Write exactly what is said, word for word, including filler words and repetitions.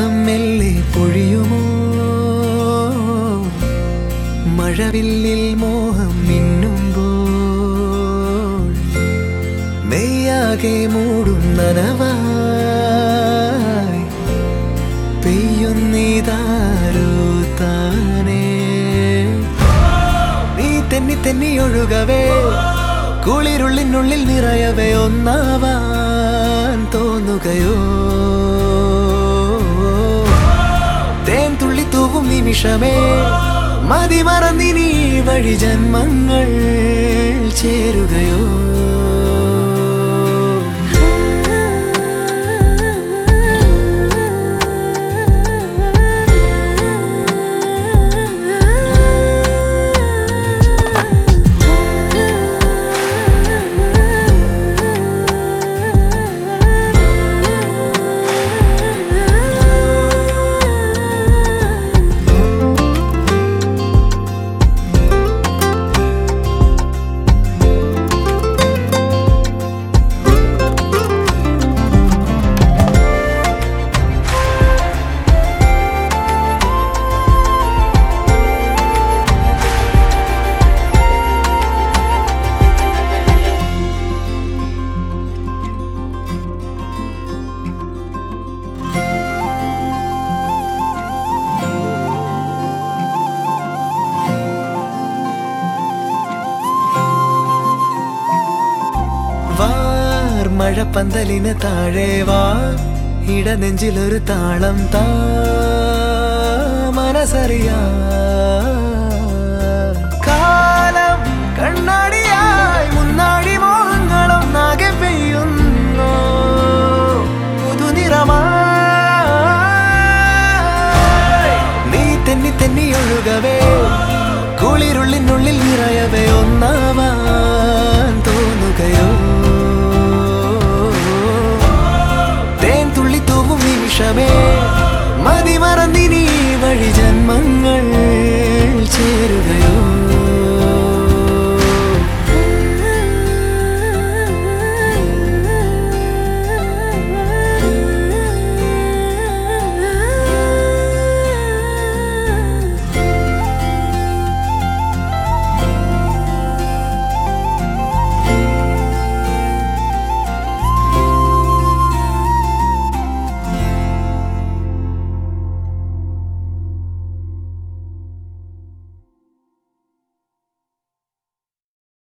മേഘം മെല്ലെ പൊഴിയുമോ മഴവില്ലിൽ മോഹം മിന്നുമ്പോൾ മെയ്യാകെ മൂടും നനവായി പെയ്യുന്നിതാരോ താനേ നീ തെന്നി തെന്നി ഒഴുകവേ കുളിരുള്ളിനുള്ളിൽ നിറയവേ ഒന്നാവാൻ തോന്നുകയോ തേൻ തുള്ളി തൂവും നിമിഷമേ മതി മറന്നിനി വഴി ജന്മങ്ങൾ ചേരുകയോ മഴപ്പന്തലിന് താഴെ വാ ഇടനെഞ്ചിലൊരു താളം താ മനസ്സറിയാ